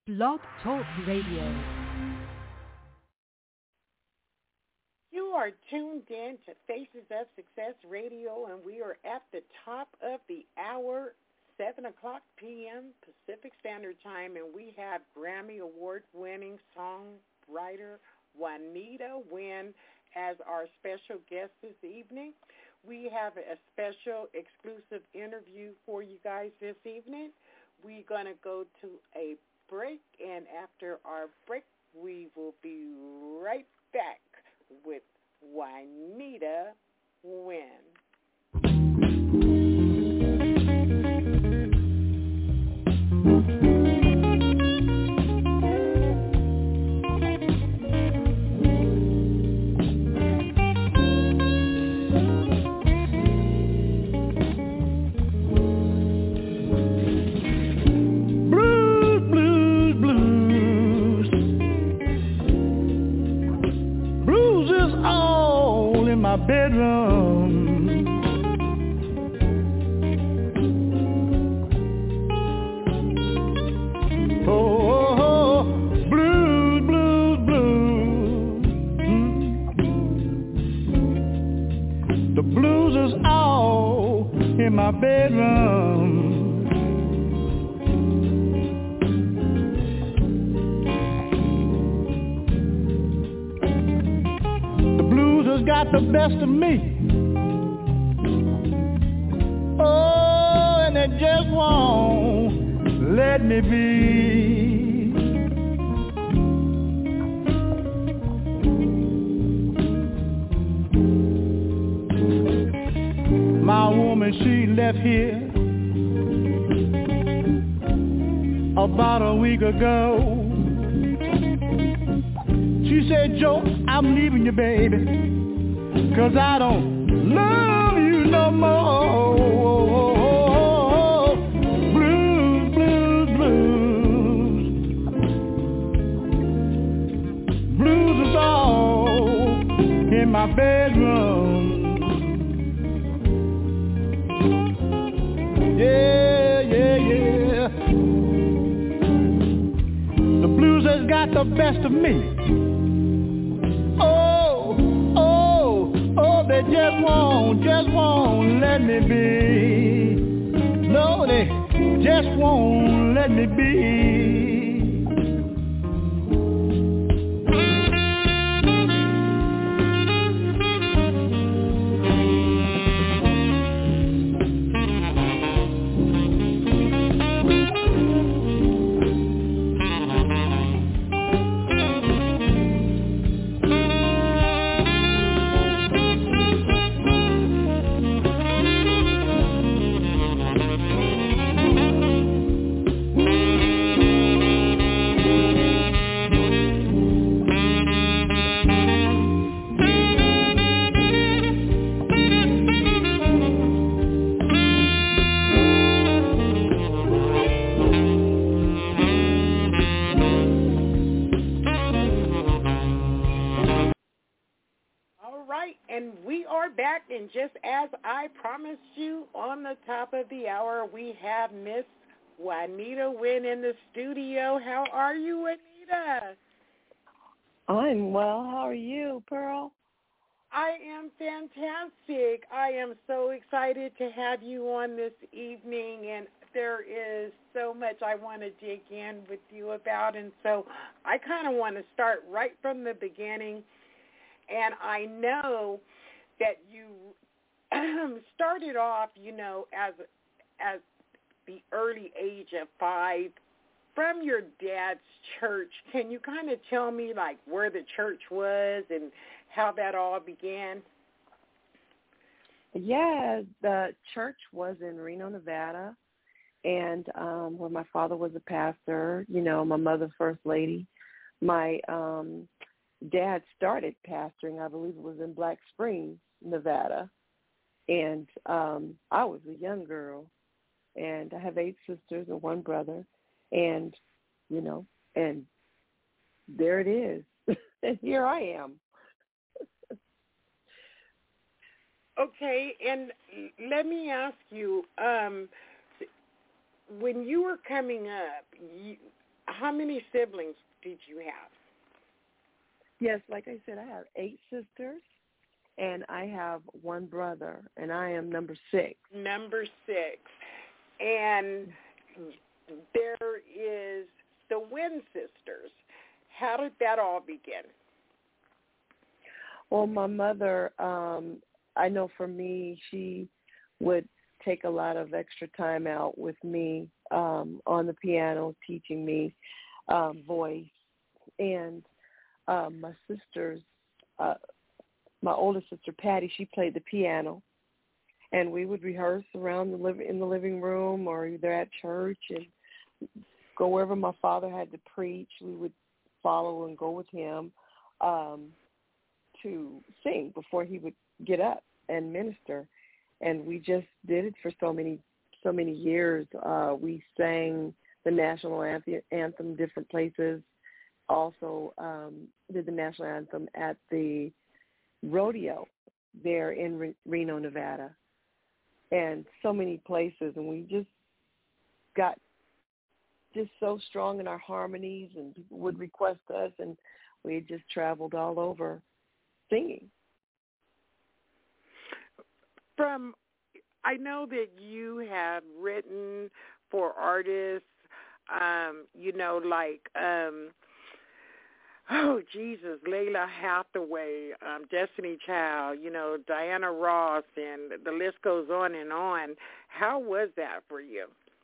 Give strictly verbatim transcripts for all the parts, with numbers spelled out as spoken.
Blog Talk Radio. You are tuned in to Faces of Success Radio, and we are at the top of the hour, seven o'clock p.m. Pacific Standard Time, and we have Grammy Award-winning songwriter Juanita Wynn as our special guest this evening. We have a special exclusive interview for you guys this evening. We're going to go to a break, and after our break, we will be right back with Juanita Wynn. Bedroom. Oh, oh, oh, blues, blues, blues. Mm. The blues is all in my bedroom. Got the best of me. Oh, and they just won't let me be. My woman, she left here about a week ago. She said, Joe, I'm leaving you, baby, 'cause I don't love you no more. Blues, blues, blues. Blues is all in my bedroom. Yeah, yeah, yeah. The blues has got the best of me. They just won't, just won't let me be. No, they just won't let me be. And just as I promised you, on the top of the hour, we have Miss Juanita Wynn in the studio. How are you, Juanita? I'm well. How are you, Pearl? I am fantastic. I am so excited to have you on this evening, and there is so much I want to dig in with you about, and so I kind of want to start right from the beginning. And I know that you started off, you know, as as the early age of five from your dad's church. Can you kind of tell me, like, where the church was and how that all began? Yeah, the church was in Reno, Nevada, and um, where my father was a pastor, you know, my mother first lady. My um, dad started pastoring, I believe it was in Black Springs, Nevada, and um, I was a young girl, and I have eight sisters and one brother, and, you know, and there it is, and here I am. Okay, and let me ask you, um, when you were coming up, you, how many siblings did you have? Yes, like I said, I have eight sisters, and I have one brother, and I am number six. Number six. And there is the Wynn sisters. How did that all begin? Well, my mother, um, I know for me, she would take a lot of extra time out with me um, on the piano, teaching me um, voice. And um, my sisters, uh, my older sister, Patty, she played the piano. And we would rehearse around the liv- in the living room or either at church and go wherever my father had to preach. We would follow and go with him um, to sing before he would get up and minister. And we just did it for so many so many years. Uh, we sang the national anthem, anthem different places. Also um, did the national anthem at the rodeo there in Re- Reno, Nevada, and so many places. And we just got just so strong in our harmonies, and people would request us, and we just traveled all over singing. From, I know that you have written for artists, um, you know, like, um, oh, Jesus, Layla Hathaway, um, Destiny Child, you know, Diana Ross, and the list goes on and on. How was that for you?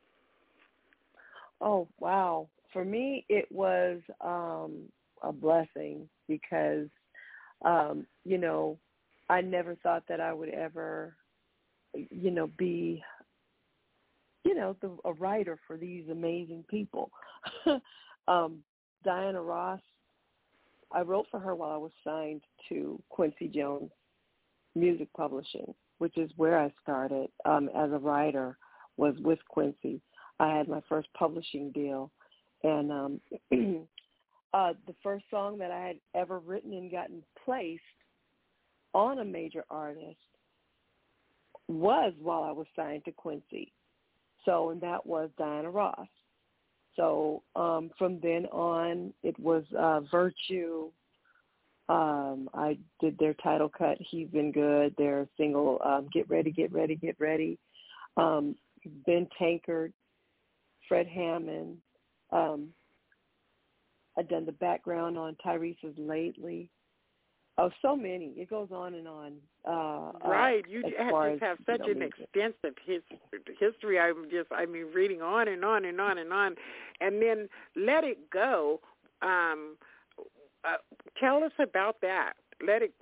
Oh, wow. For me, it was um, a blessing because, um, you know, I never thought that I would ever, you know, be, you know, the, a writer for these amazing people. um, Diana Ross, I wrote for her while I was signed to Quincy Jones Music Publishing, which is where I started um, as a writer, was with Quincy. I had my first publishing deal, and um, uh, the first song that I had ever written and gotten placed on a major artist was while I was signed to Quincy. So, and that was Diana Ross. So um, from then on, it was uh, Virtue. Um, I did their title cut, He's Been Good, their single, um, Get Ready, Get Ready, Get Ready. Um, Ben Tankard, Fred Hammond. Um, I've done the background on Tyrese's Lately. Oh, so many. It goes on and on. Uh, right. Uh, you as have, far just as, have such you know, an music. extensive his, history. I'm just, I mean, reading on and on and on and on. And then Let It Go. Um, uh, tell us about that. Let It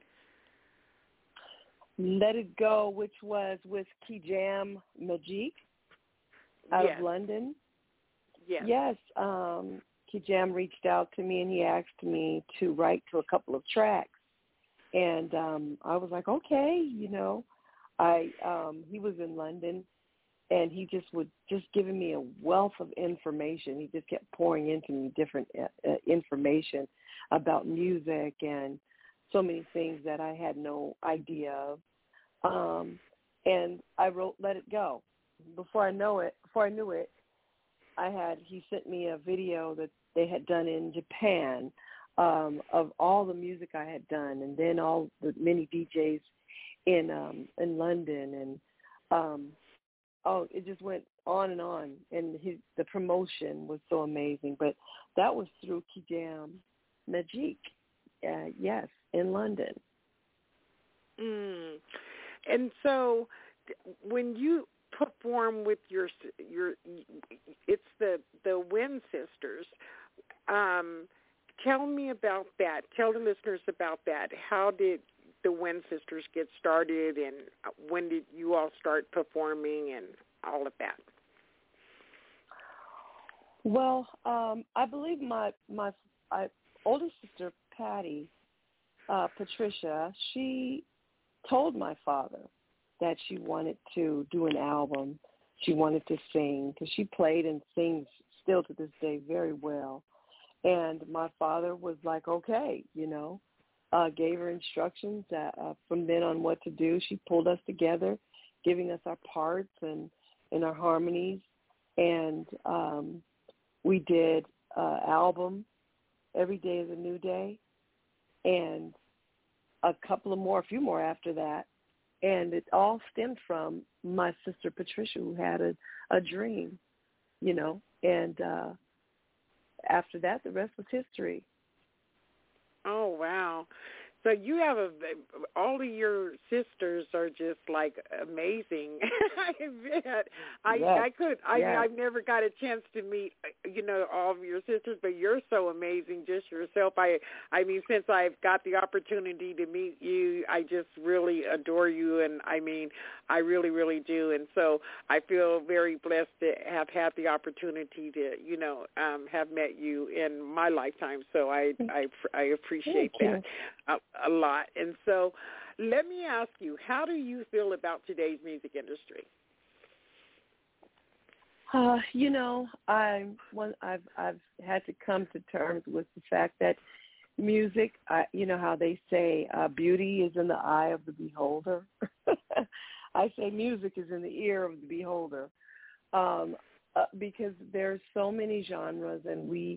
Let It Go, which was with Kijam Majik out yes. of London. Yes. Yes. Um, Kijam reached out to me, and he asked me to write to a couple of tracks. And um, I was like, okay, you know. I um, he was in London, and he just would just giving me a wealth of information. He just kept pouring into me different uh, information about music and so many things that I had no idea of. Um, and I wrote Let It Go. Before I know it, before I knew it, I had he sent me a video that they had done in Japan um, of all the music I had done, and then all the many D Js in um, in London, and um, oh, it just went on and on. And his the promotion was so amazing. But that was through Kijam Majik, uh, yes, in London. Mm. And so, when you perform with your your, it's the the Wynn sisters. Um, tell me about that. Tell the listeners about that. How did the Wynn sisters get started, and when did you all start performing, and all of that? Well, um, I believe my my I, older sister Patty, uh, Patricia, she told my father that she wanted to do an album. She wanted to sing because she played and sings still to this day very well. And my father was like, okay, you know, uh, gave her instructions uh, uh, from then on what to do. She pulled us together, giving us our parts and, and our harmonies. And um, we did uh, album, Every Day is a New Day, and a couple of more, a few more after that. And it all stemmed from my sister Patricia, who had a, a dream, you know, and uh, after that, the rest was history. Oh, wow. So you have a, all of your sisters are just like amazing. I bet. I yes. I could. I yes. mean, I've never got a chance to meet, you know, all of your sisters, but you're so amazing just yourself. I I mean, since I've got the opportunity to meet you, I just really adore you, and I mean, I really, really do. And so I feel very blessed to have had the opportunity to, you know, um, have met you in my lifetime. So I I, I appreciate Thank that. Uh, a lot. And so let me ask you, how do you feel about today's music industry? Uh, you know, I one I've I've had to come to terms with the fact that music, I, you know how they say uh, beauty is in the eye of the beholder. I say music is in the ear of the beholder, um, uh, because there's so many genres, and we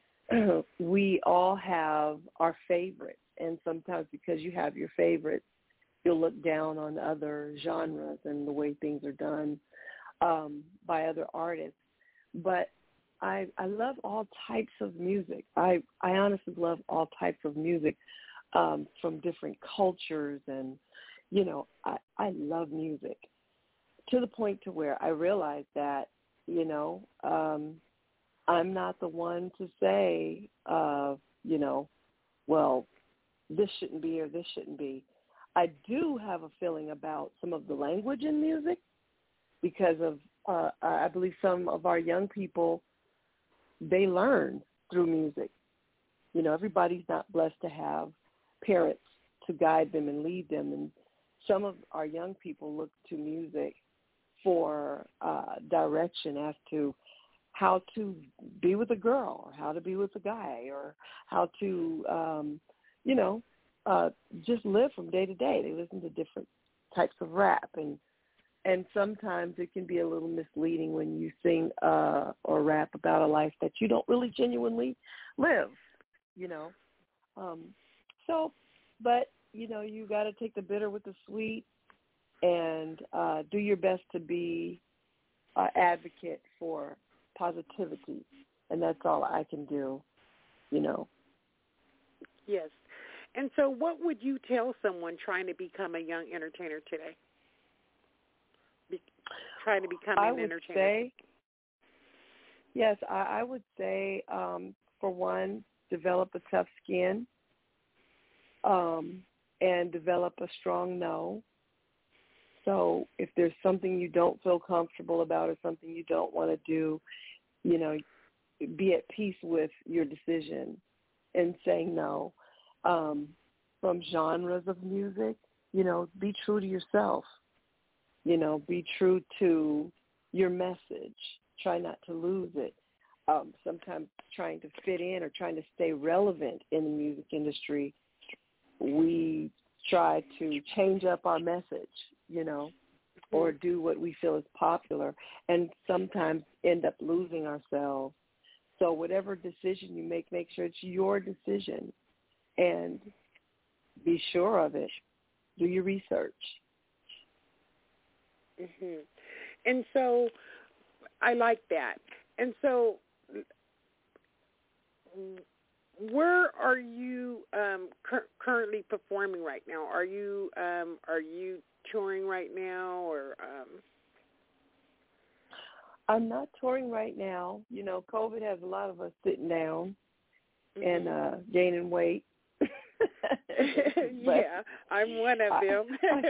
we all have our favorites. And sometimes because you have your favorites, you'll look down on other genres and the way things are done um, by other artists. But I I love all types of music. I, I honestly love all types of music um, from different cultures. And, you know, I, I love music to the point to where I realize that, you know, um, I'm not the one to say, uh, you know, well, this shouldn't be or this shouldn't be. I do have a feeling about some of the language in music because of, uh, I believe some of our young people, they learn through music. You know, everybody's not blessed to have parents to guide them and lead them. And some of our young people look to music for uh, direction as to how to be with a girl or how to be with a guy or how to, um, you know, uh, just live from day to day. They listen to different types of rap, and and sometimes it can be a little misleading when you sing uh, or rap about a life that you don't really genuinely live, you know. Um, so, but, you know, you got to take the bitter with the sweet and uh, do your best to be an advocate for positivity, and that's all I can do, you know. Yes. And so what would you tell someone trying to become a young entertainer today? Be, trying to become I an would entertainer. Say, yes, I, I would say, um, for one, develop a tough skin um, and develop a strong no. So if there's something you don't feel comfortable about or something you don't want to do, you know, be at peace with your decision and saying no. Um, from genres of music, you know, be true to yourself. You know, be true to your message. Try not to lose it. Um, sometimes trying to fit in or trying to stay relevant in the music industry, we try to change up our message, you know, or do what we feel is popular, and sometimes end up losing ourselves. So whatever decision you make, make sure it's your decision and be sure of it. Do your research. Mm-hmm. And so I like that. And so where are you um, cur- currently performing right now? Are you um, are you touring right now, or? Um... I'm not touring right now. You know, COVID has a lot of us sitting down mm-hmm. and uh, gaining weight. Yeah, I'm one of them.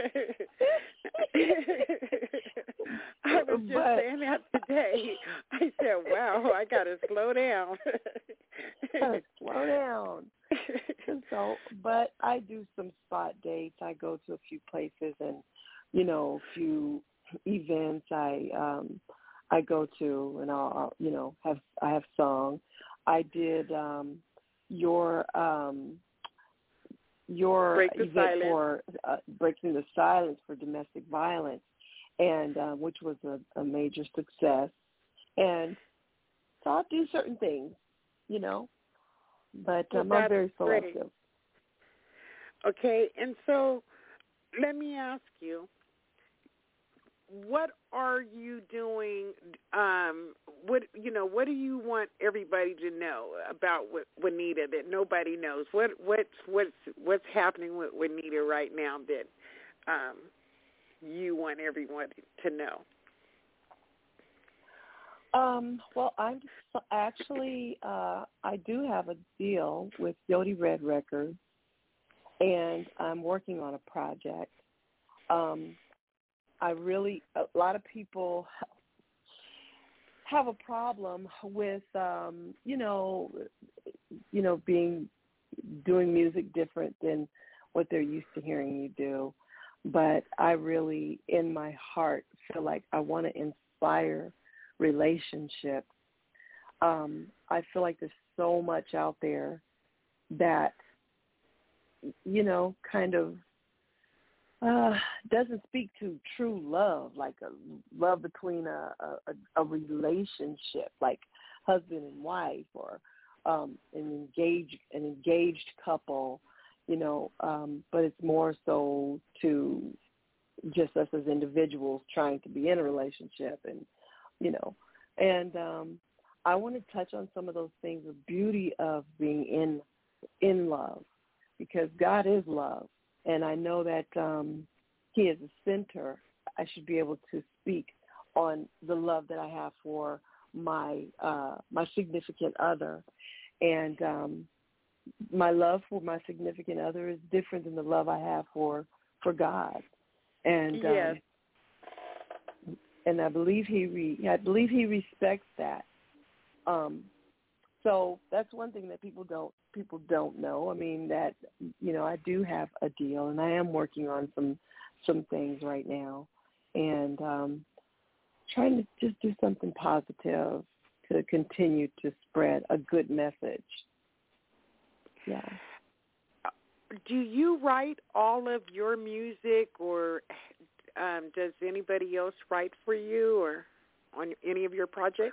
I was just but, saying that today. I said, wow, I got to slow down. Slow down. So, but I do some spot dates. I go to a few places and, you know, a few events I um, I go to, and I'll, I'll, you know, have I have sung. I did um, your um, your Break the event silence. for uh, Breaking the Silence for domestic violence, and uh, which was a, a major success. And so I'll do certain things, you know. But well, um, I'm that's very great. selective. Okay, and so let me ask you, what are you doing? Um, what you know? What do you want everybody to know about Juanita that nobody knows? What what's what's what's happening with Juanita right now that um, you want everyone to know? Um, well, I'm actually uh, I do have a deal with Yodi Red Records, and I'm working on a project. Um, I really, a lot of people have a problem with, um, you know, you know, being, doing music different than what they're used to hearing you do. But I really, in my heart, feel like I want to inspire relationships. Um, I feel like there's so much out there that, you know, kind of, Uh, doesn't speak to true love, like a love between a, a, a relationship, like husband and wife, or um, an engaged an engaged couple, you know. Um, but it's more so to just us as individuals trying to be in a relationship, and you know. And um, I want to touch on some of those things, the beauty of being in in love, because God is love. And I know that um, he is a center. I should be able to speak on the love that I have for my uh, my significant other. And um, my love for my significant other is different than the love I have for, for God. And yes. um, and I believe he re- I believe he respects that. Um, so that's one thing that people don't people don't know. I mean, that, you know, I do have a deal, and I am working on some some things right now, and um, trying to just do something positive to continue to spread a good message. Yeah. Do you write all of your music, or um, does anybody else write for you, or on any of your projects?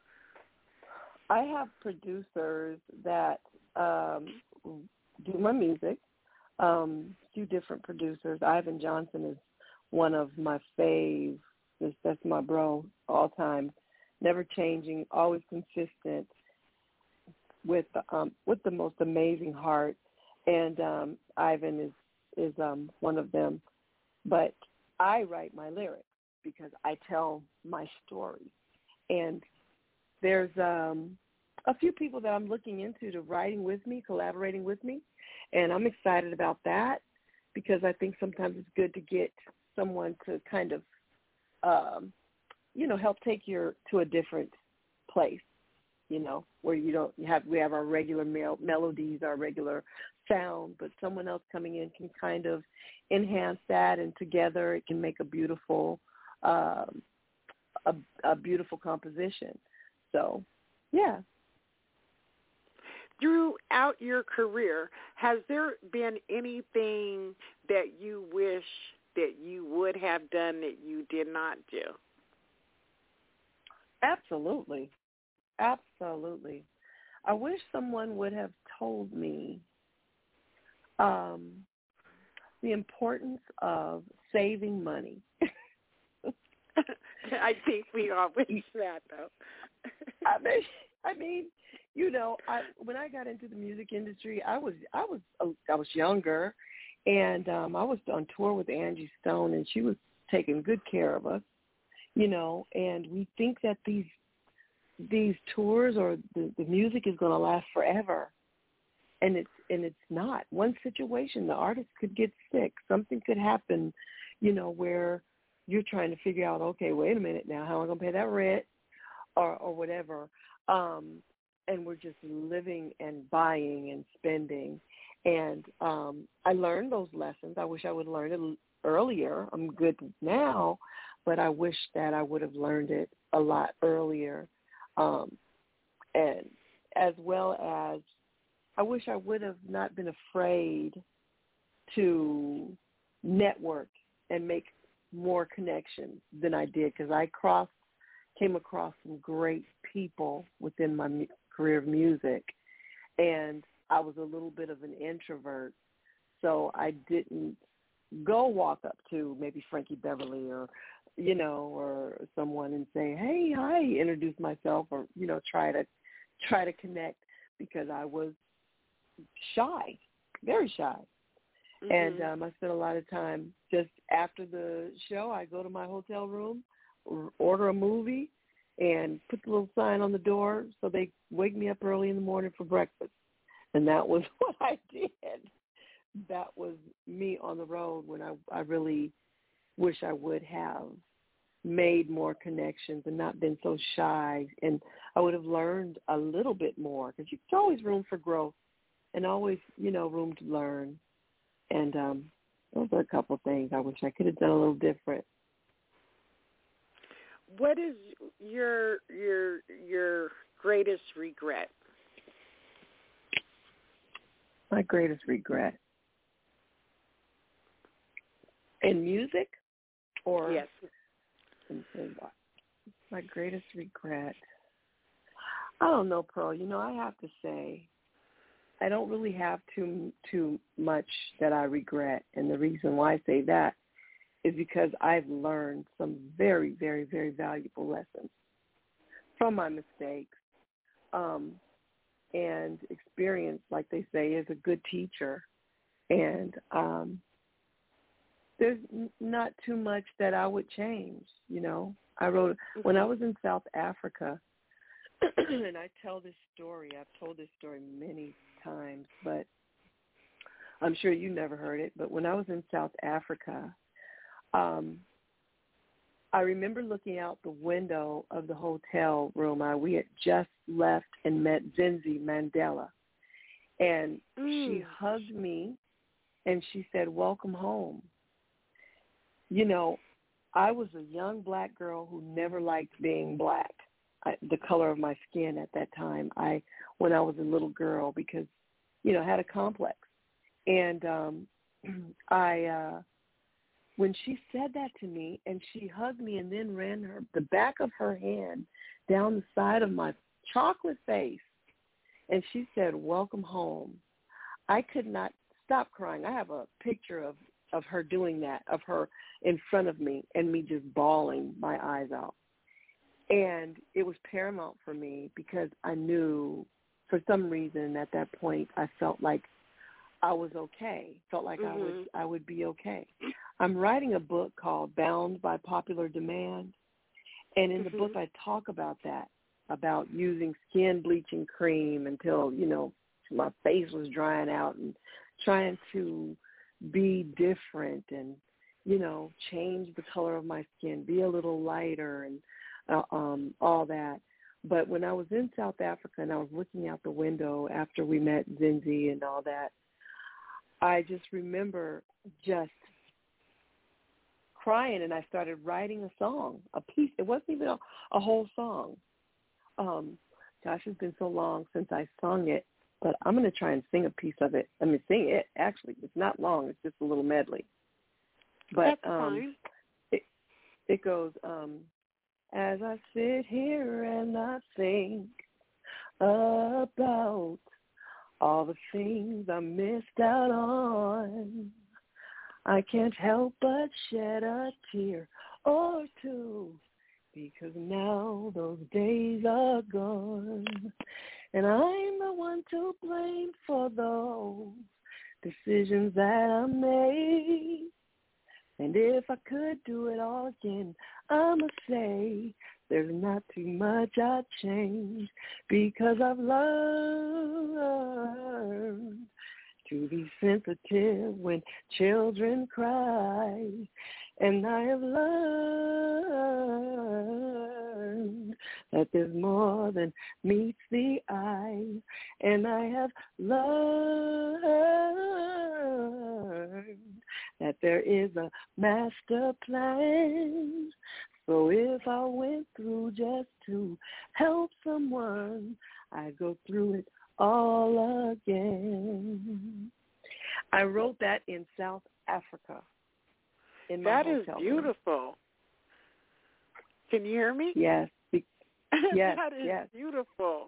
I have producers that um, do my music, um, two different producers. Ivan Johnson is one of my faves. That's my bro all time, never changing, always consistent, with um, with the most amazing heart. And um, Ivan is, is um, one of them. But I write my lyrics because I tell my story. And there's um, a few people that I'm looking into to writing with me, collaborating with me, and I'm excited about that because I think sometimes it's good to get someone to kind of, um, you know, help take you to a different place, you know, where you don't you have we have our regular mel- melodies, our regular sound, but someone else coming in can kind of enhance that, and together it can make a beautiful, um, a, a beautiful composition. So, yeah. Throughout your career, has there been anything that you wish that you would have done that you did not do? Absolutely. Absolutely. I wish someone would have told me um, the importance of saving money. I think we all wish that, though. I mean, I mean, you know, I when I got into the music industry, I was I was I was younger, and um, I was on tour with Angie Stone, and she was taking good care of us, you know. And we think that these these tours or the, the music is going to last forever, and it's and it's not. One situation, the artist could get sick, something could happen, you know, where you're trying to figure out, okay, wait a minute now, how am I going to pay that rent, or or whatever. Um, and we're just living and buying and spending. And um, I learned those lessons. I wish I would have learned it earlier. I'm good now, but I wish that I would have learned it a lot earlier. Um, and as well as I wish I would have not been afraid to network and make more connections than I did, because I crossed, came across some great people within my career of music, and I was a little bit of an introvert, so I didn't go walk up to maybe Frankie Beverly or, you know, or someone and say, hey, hi, introduce myself, or, you know, try to try to connect, because I was shy, very shy. Mm-hmm. And um, I spent a lot of time just after the show, I go to my hotel room, order a movie, and put the little sign on the door so they wake me up early in the morning for breakfast. And that was what I did. That was me on the road when I, I really wish I would have made more connections and not been so shy. And I would have learned a little bit more, because there's always room for growth and always, you know, room to learn. And um, those are a couple of things I wish I could have done a little different. What is your your your greatest regret? My greatest regret in music, or yes, in, in what? My greatest regret. I don't know, Pearl. You know, I have to say, I don't really have too too much that I regret, and the reason why I say that is because I've learned some very, very, very valuable lessons from my mistakes. Um, and experience, like they say, is a good teacher. And um, there's n- not too much that I would change, you know. I wrote, when I was in South Africa, and I tell this story, I've told this story many times, but I'm sure you never heard it, but when I was in South Africa, Um, I remember looking out the window of the hotel room. I, we had just left and met Zinzi Mandela. And mm. she hugged me, and she said, welcome home. You know, I was a young black girl who never liked being black, I, the color of my skin at that time, I when I was a little girl, because, you know, I had a complex. And um, I... Uh, When she said that to me, and she hugged me and then ran her the back of her hand down the side of my chocolate face, and she said, welcome home, I could not stop crying. I have a picture of, of her doing that, of her in front of me and me just bawling my eyes out. And it was paramount for me, because I knew for some reason at that point I felt like I was okay, felt like mm-hmm. I would I would be okay. I'm writing a book called Bound by Popular Demand, and in mm-hmm. the book I talk about that, about using skin bleaching cream until, you know, my face was drying out, and trying to be different and, you know, change the color of my skin, be a little lighter, and uh, um, all that. But when I was in South Africa and I was looking out the window after we met Zinzi and all that, I just remember just crying, and I started writing a song, a piece. It wasn't even a, a whole song. Um, gosh, it's been so long since I sung it, but I'm going to try and sing a piece of it. I mean, sing it, actually. It's not long. It's just a little medley. But That's um, fine. It, it goes, um, as I sit here and I think about all the things I missed out on, I can't help but shed a tear or two, because now those days are gone, and I'm the one to blame for those decisions that I made. And if I could do it all again, I'ma say there's not too much I'd change, because I've learned to be sensitive when children cry. And I have learned that there's more than meets the eye. And I have learned that there is a master plan. So if I went through just to help someone, I'd go through it all again. I wrote that in South Africa. In my that is hotel beautiful. room. Can you hear me? Yes. Yes, that is yes. beautiful.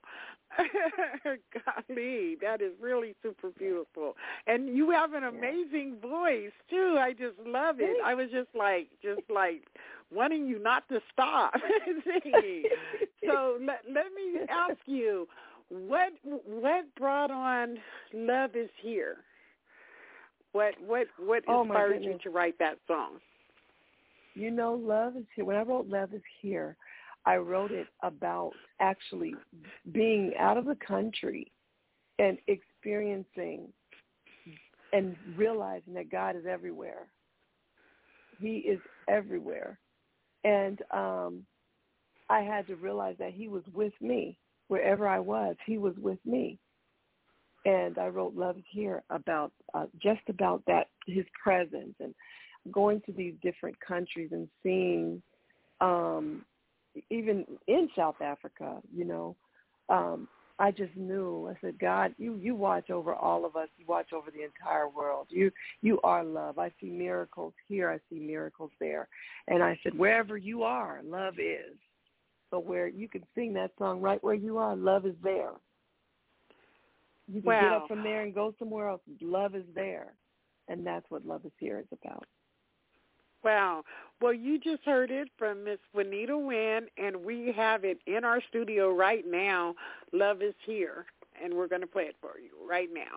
Golly, that is really super beautiful. And you have an amazing voice too. I just love it. I was just like, just like wanting you not to stop singing. So let, let me ask you, what what brought on Love Is Here? What what what Oh, inspired you to write that song? You know, Love Is Here. When I wrote Love Is Here, I wrote it about actually being out of the country and experiencing and realizing that God is everywhere. He is everywhere. And um, I had to realize that he was with me. Wherever I was, he was with me. And I wrote Love Is Here about uh, just about that, his presence, and going to these different countries and seeing, um, even in South Africa, you know, um, I just knew, I said, God, you, you watch over all of us. You watch over the entire world. You you are love. I see miracles here. I see miracles there. And I said, wherever you are, love is. So where you can sing that song right where you are, love is there. You can wow. get up from there and go somewhere else. Love is there. And that's what Love Is Here is about. Wow. Well, you just heard it from Miss Juanita Wynn, and we have it in our studio right now. Love Is Here, and we're going to play it for you right now.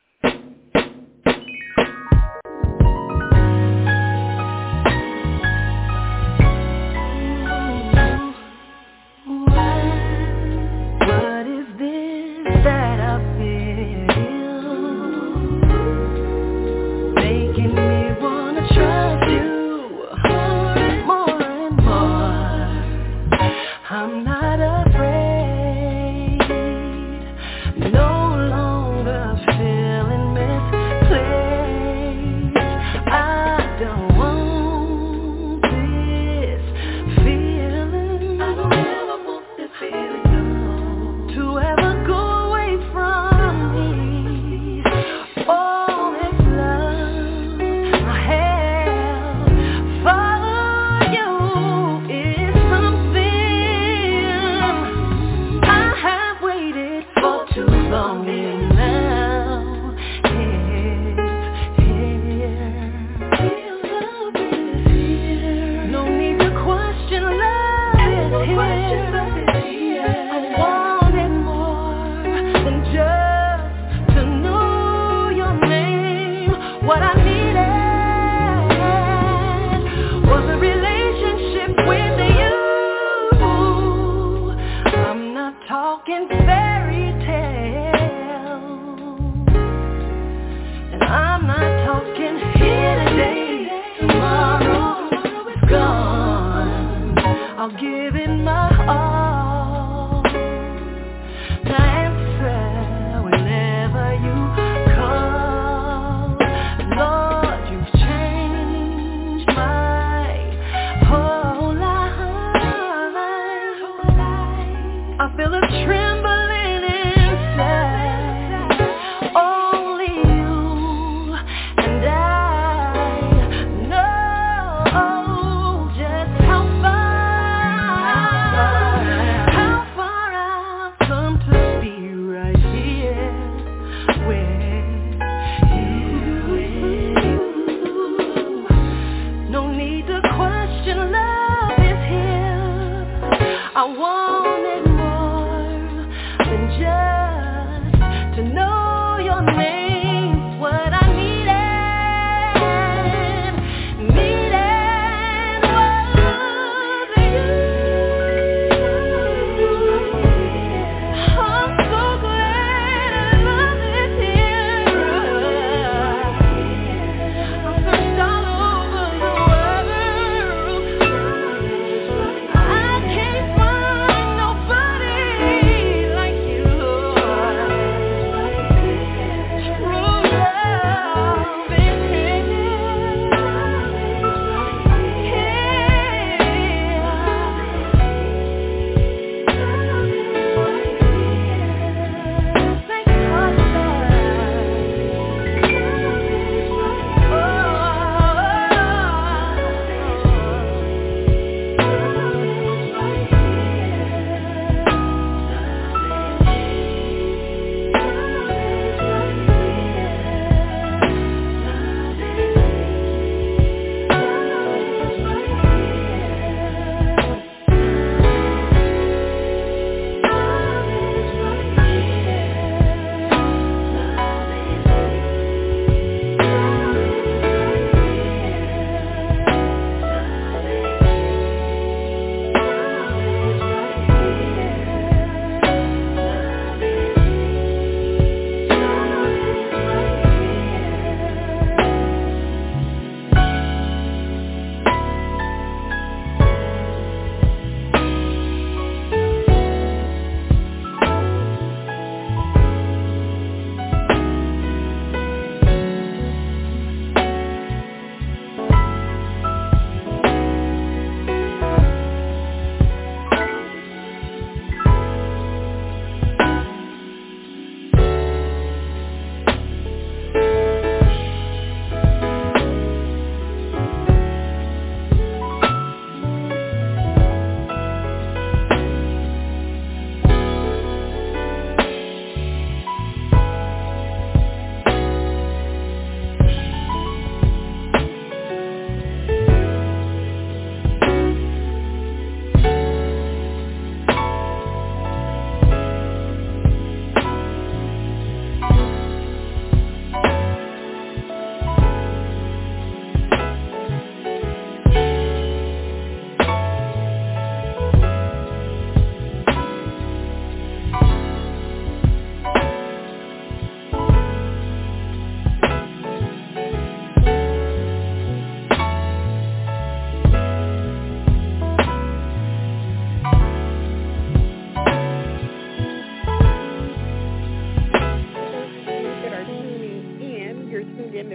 What is this that I feel, making me want to trust you? I'm not afraid, no longer feeling mistaken.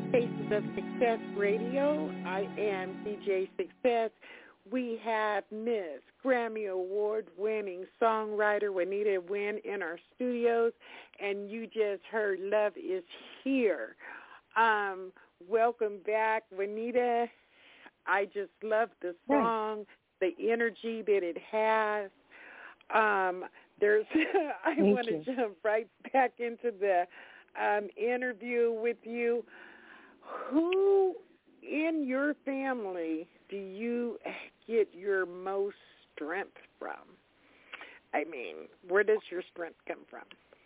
Faces of Success Radio. I am D J Success. We have Miss Grammy Award-winning songwriter Juanita Wynn in our studios, and you just heard Love is Here. Um, welcome back, Juanita. I just love the song, the energy that it has. Um, there's, I want to jump right back into the um, interview with you. Who in your family do you get your most strength from? I mean, where does your strength come from?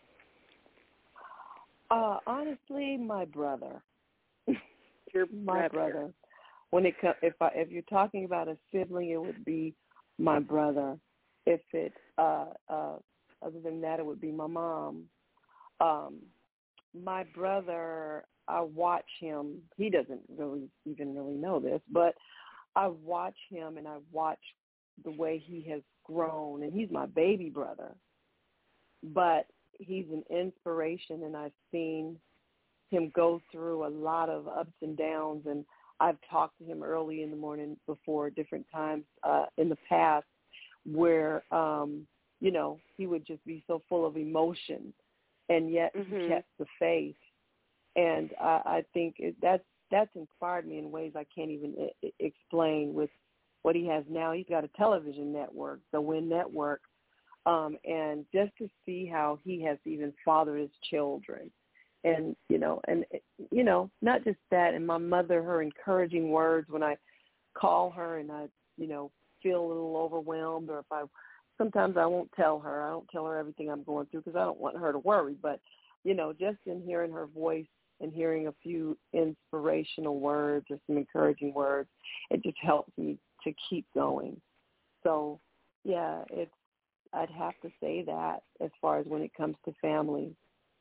Uh, honestly, my brother. Your my brother. brother. When it co- if I, if you're talking about a sibling, it would be my brother. If it uh, uh, other than that, it would be my mom. Um, my brother, I watch him. He doesn't really even really know this, but I watch him and I watch the way he has grown, and he's my baby brother. But he's an inspiration, and I've seen him go through a lot of ups and downs, and I've talked to him early in the morning before different times uh, in the past where, um, you know, he would just be so full of emotion, and yet mm-hmm. he kept the faith. And I, I think it, that's, that's inspired me in ways I can't even I- explain with what he has now. He's got a television network, the Wynn Network, um, and just to see how he has even fathered his children. And, you know, and, you know, not just that, and my mother, her encouraging words when I call her and I, you know, feel a little overwhelmed, or if I, sometimes I won't tell her. I don't tell her everything I'm going through because I don't want her to worry. But, you know, just in hearing her voice and hearing a few inspirational words or some encouraging words, it just helps me to keep going. So, yeah, it's, I'd have to say that as far as when it comes to family.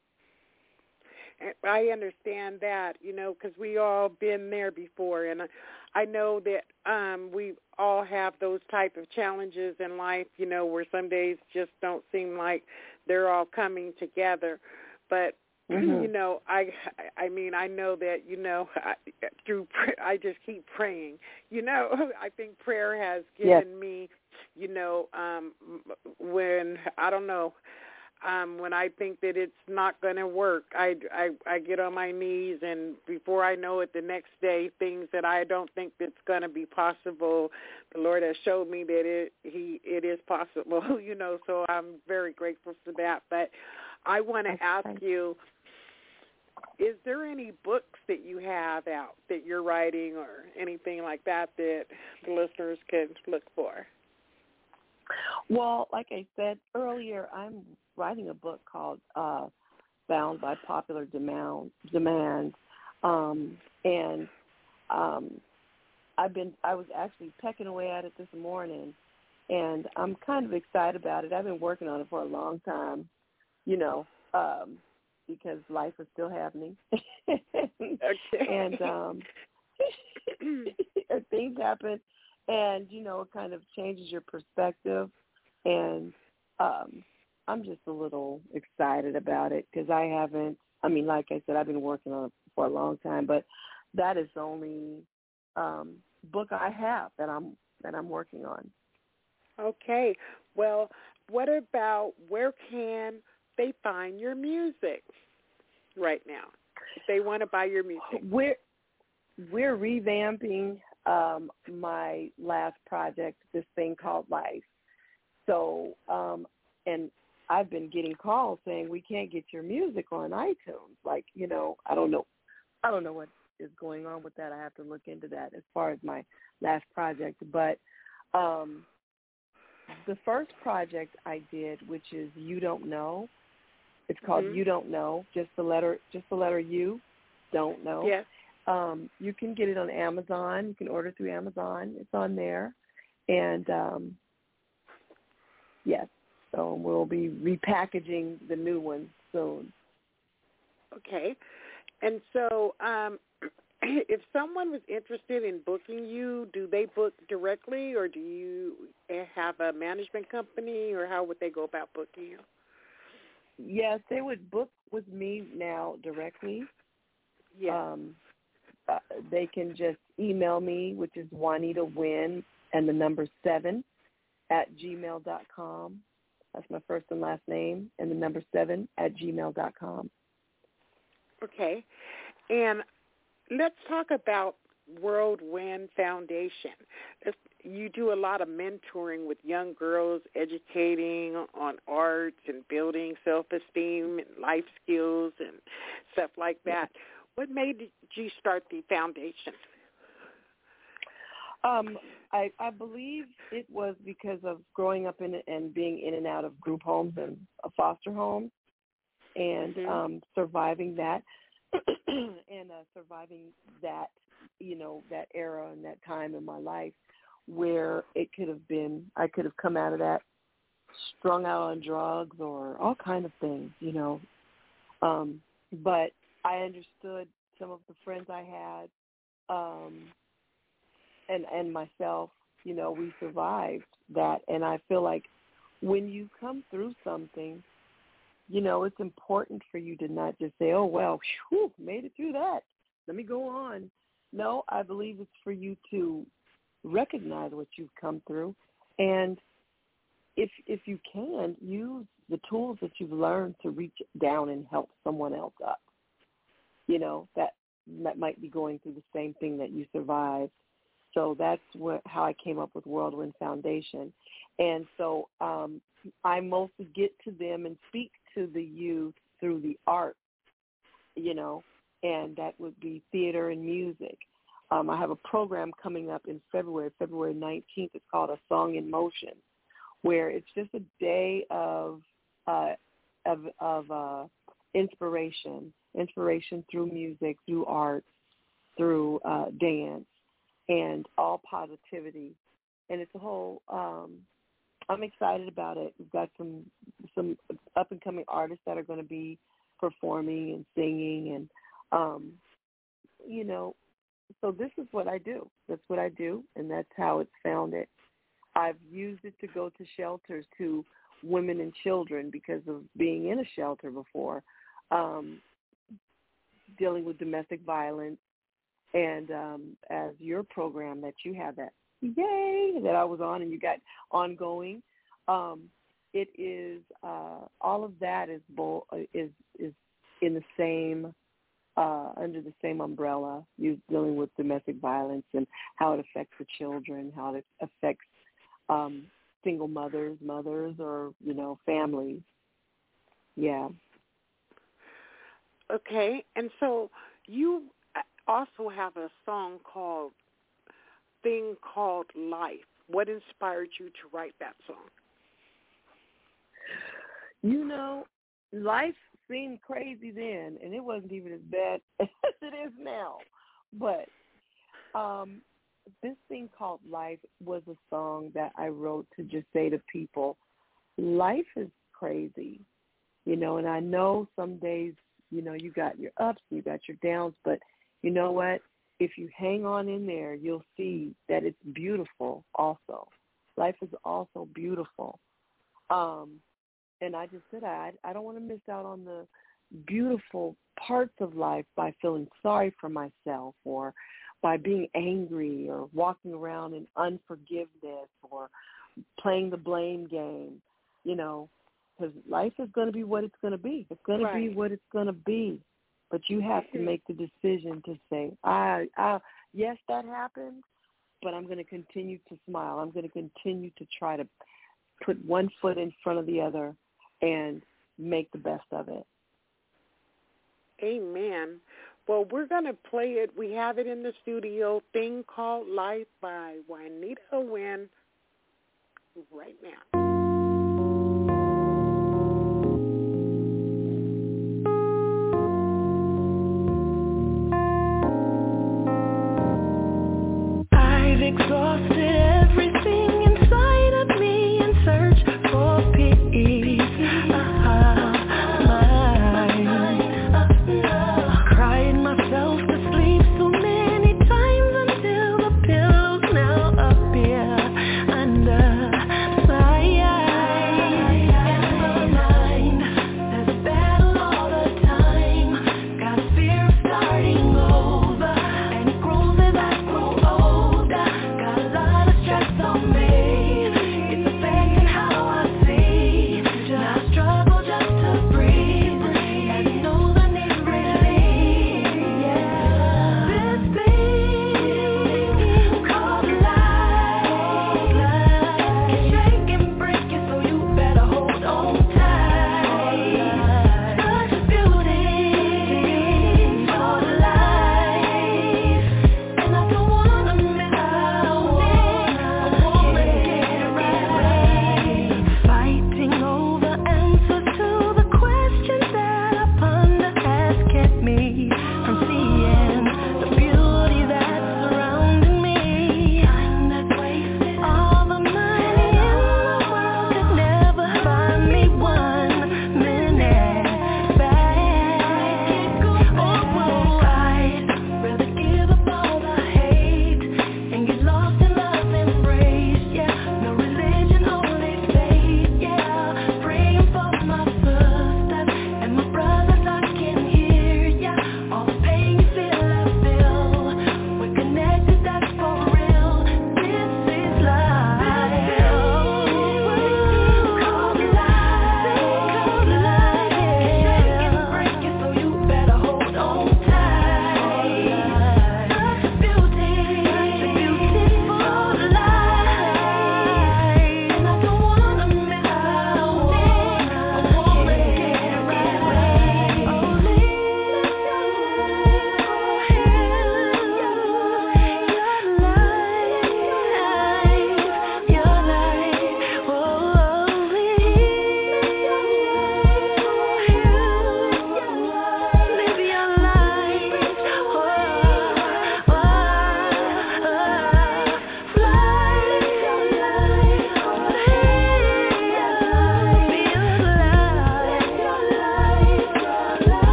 I understand that, you know, because we all been there before, and I know that um, we all have those type of challenges in life, you know, where some days just don't seem like they're all coming together. But mm-hmm. you know, I, I mean, I know that, you know, I, through I just keep praying. You know, I think prayer has given yes. me, you know, um, when I don't know. Um, when I think that it's not going to work, I, I, I get on my knees, and before I know it, the next day, things that I don't think that's going to be possible, the Lord has showed me that it he it is possible, you know, so I'm very grateful for that. But I want to ask you, is there any books that you have out that you're writing or anything like that that the listeners can look for? Well, like I said earlier, I'm writing a book called uh, Bound by Popular Demand, demand um, and um, I've been, I was actually pecking away at it this morning, and I'm kind of excited about it. I've been working on it for a long time, you know, um, because life is still happening. Okay. And um, things happen, and, you know, it kind of changes your perspective, and um, I'm just a little excited about it because I haven't, I mean, like I said, I've been working on it for a long time, but that is the only um, book I have that I'm that I'm working on. Okay. Well, what about where can they find your music right now if they want to buy your music? We're, we're revamping um, my last project, this thing called Life. So, um, and I've been getting calls saying we can't get your music on iTunes. Like, you know, I don't know, I don't know what is going on with that. I have to look into that as far as my last project. But um, the first project I did, which is You Don't Know, it's called mm-hmm. You Don't Know. Just the letter, just the letter U, Don't Know. Yes. Um, you can get it on Amazon. You can order through Amazon. It's on there, and um, yes. So we'll be repackaging the new one soon. Okay. And so um, if someone was interested in booking you, do they book directly, or do you have a management company, or how would they go about booking you? Yes, they would book with me now directly. Yes. Um, uh, they can just email me, which is Juanita Wynn and the number seven at gmail dot com. That's my first and last name, and the number seven at gmail dot com. Okay. And let's talk about World Wind Foundation. You do a lot of mentoring with young girls, educating on arts and building self-esteem and life skills and stuff like that. What made you start the foundation? Um, I, I believe it was because of growing up in and being in and out of group homes and foster homes, and mm-hmm. um, surviving that, and uh, surviving that, you know, that era and that time in my life where it could have been, I could have come out of that strung out on drugs or all kind of things, you know. Um, but I understood some of the friends I had, um, and and myself, you know, we survived that. And I feel like when you come through something, you know, it's important for you to not just say, oh, well, whew, made it through that. Let me go on. No, I believe it's for you to recognize what you've come through. And if if you can, use the tools that you've learned to reach down and help someone else up, you know, that that might be going through the same thing that you survived. So that's what, how I came up with World Wind Foundation. And so um, I mostly get to them and speak to the youth through the arts, you know, and that would be theater and music. Um, I have a program coming up in February, February nineteenth. It's called A Song in Motion, where it's just a day of uh, of, of uh, inspiration, inspiration through music, through art, through uh, dance, and all positivity. And it's a whole, um, I'm excited about it. We've got some some up-and-coming artists that are going to be performing and singing, and, um, you know, so this is what I do. That's what I do, and that's how it's founded. I've used it to go to shelters, to women and children, because of being in a shelter before, um, dealing with domestic violence, and um, as your program that you have that, yay, that I was on and you got ongoing, um, it is, uh, all of that is, bo- is, is in the same Uh, under the same umbrella, you dealing with domestic violence and how it affects the children, how it affects um, single mothers, mothers, or, you know, families. Yeah. Okay, and so you also have a song called Thing Called Life. What inspired you to write that song? You know, life seemed crazy then, and it wasn't even as bad as it is now. But um, this thing called Life was a song that I wrote to just say to people, life is crazy, you know, and I know some days, you know, you got your ups, you got your downs, but you know what? If you hang on in there, you'll see that it's beautiful also. Life is also beautiful. Um, And I just said, I, I don't want to miss out on the beautiful parts of life by feeling sorry for myself, or by being angry, or walking around in unforgiveness, or playing the blame game, you know, because life is going to be what it's going to be. It's going right. to be what it's going to be. But you have to make the decision to say, I, I, yes, that happened, but I'm going to continue to smile. I'm going to continue to try to put one foot in front of the other and make the best of it. Amen. Well, we're going to play it. We have it in the studio, Thing Called Life by Juanita Wynn, right now. I've exhausted everything inside of me in search for peace. Under my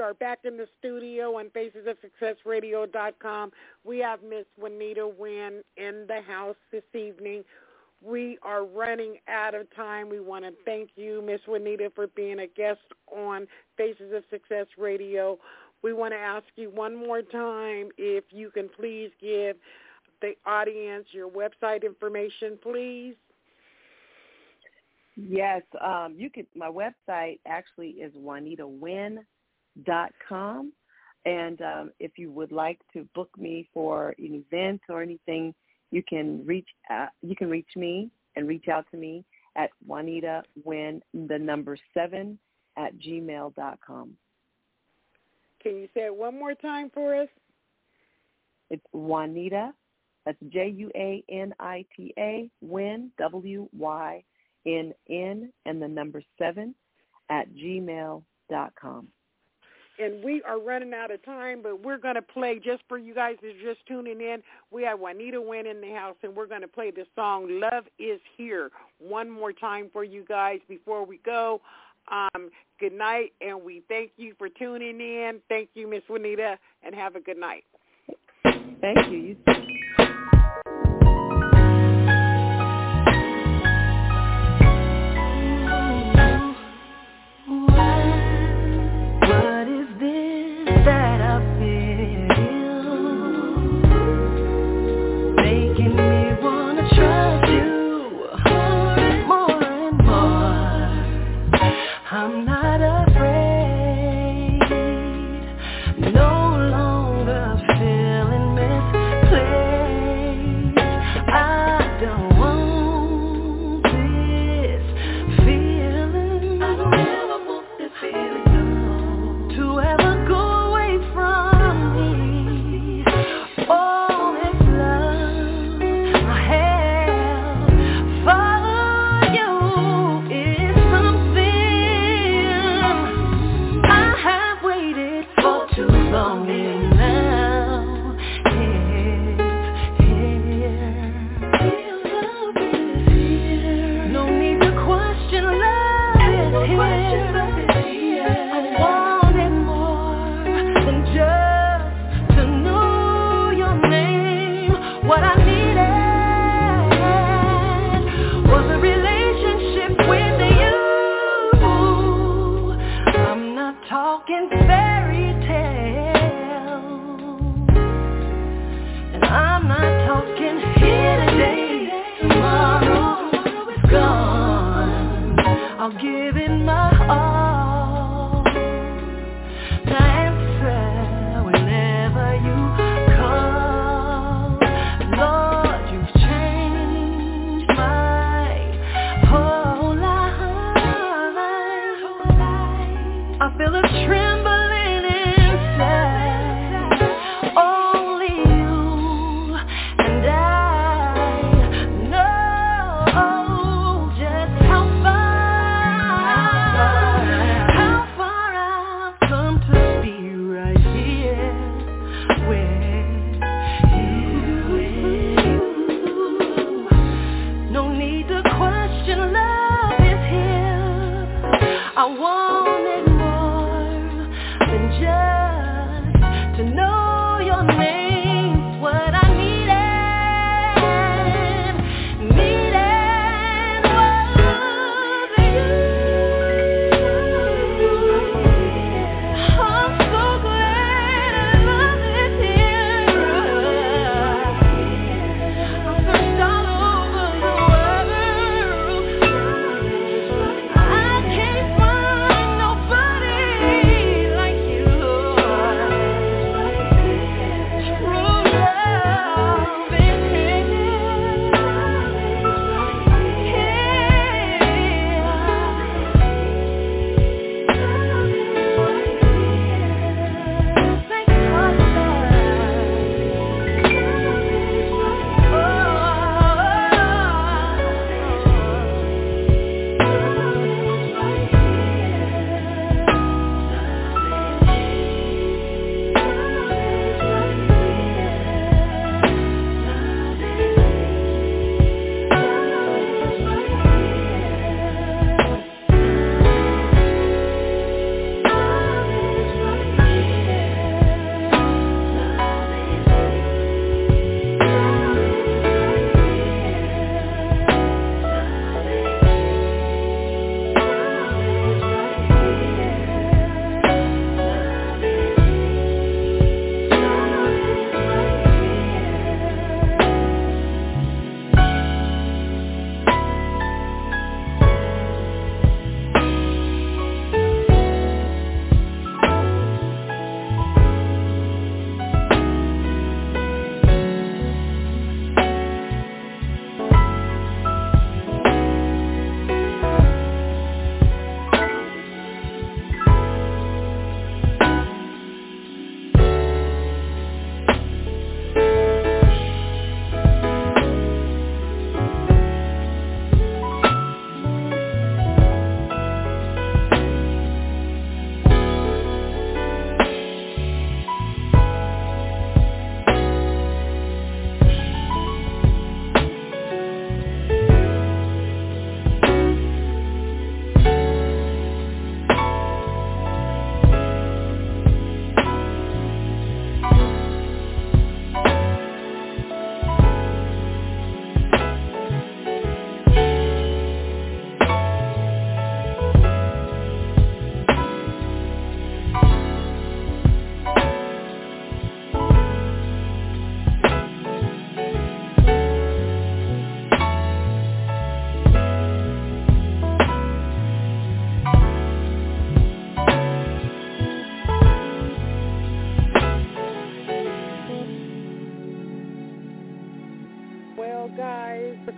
are back in the studio on faces of success radio dot com. We have Miss Juanita Wynn in the house this evening. We are running out of time. We want to thank you, Miss Juanita, for being a guest on Faces of Success Radio. We want to ask you one more time if you can please give the audience your website information, please. Yes, um, you can. My website actually is juanita wynn dot com, and um, if you would like to book me for an event or anything, you can reach uh, you can reach me and reach out to me at Juanita Wynn, the number seven at gmail dot com. Can you say it one more time for us? It's Juanita. That's J U A N I T A, Wynn, W Y N N, and the number seven at gmail dot com. And we are running out of time, but we're going to play, just for you guys that are just tuning in, we have Juanita Wynn in the house, and we're going to play the song Love Is Here one more time for you guys before we go. Um, good night, and we thank you for tuning in. Thank you, Miss Juanita, and have a good night. Thank you. You I can't find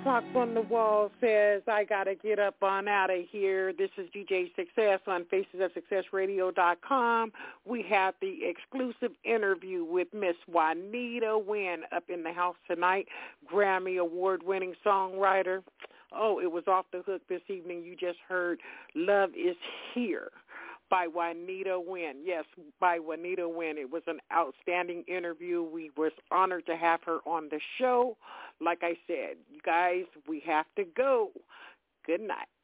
Clock on the Wall says, I got to get up on out of here. This is D J Success on Faces of Success Radio dot com. We have the exclusive interview with Miss Juanita Wynn up in the house tonight, Grammy Award-winning songwriter. Oh, it was off the hook this evening. You just heard Love is Here by Juanita Wynn. Yes, by Juanita Wynn. It was an outstanding interview. We were honored to have her on the show. Like I said, you guys, we have to go. Good night.